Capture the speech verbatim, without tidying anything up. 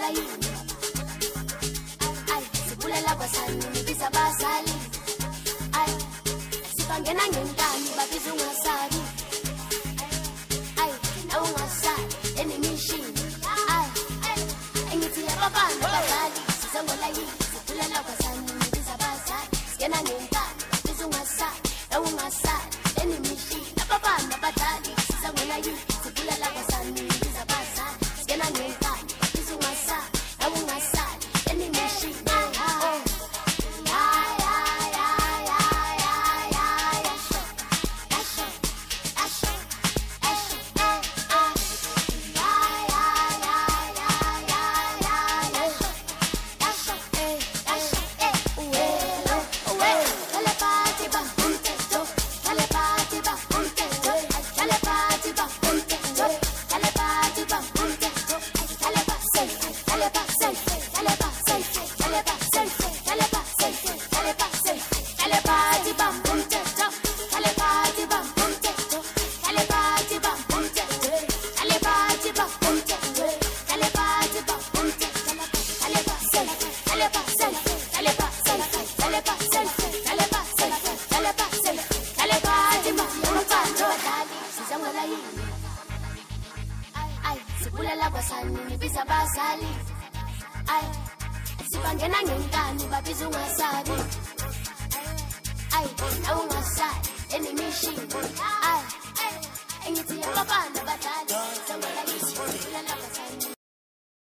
sizangola yini ay sibulela kwasani nibiza bazali ay sibangena ngenkani babiza ungasabi ay nawungasabi enemishini ay engithi labafana bazali sizangola yini sibulela kwasani nibiza bazali singena ngenkani babiza ungasabi nawungasabi enemishini labafana bazali sizangola yini sibulela kwasani nibiza bazali singena ngenkani babiza ungasabi nawungasabi enemishini sibangena ngenkani babiza ungasabi ay nawungasabi enemishini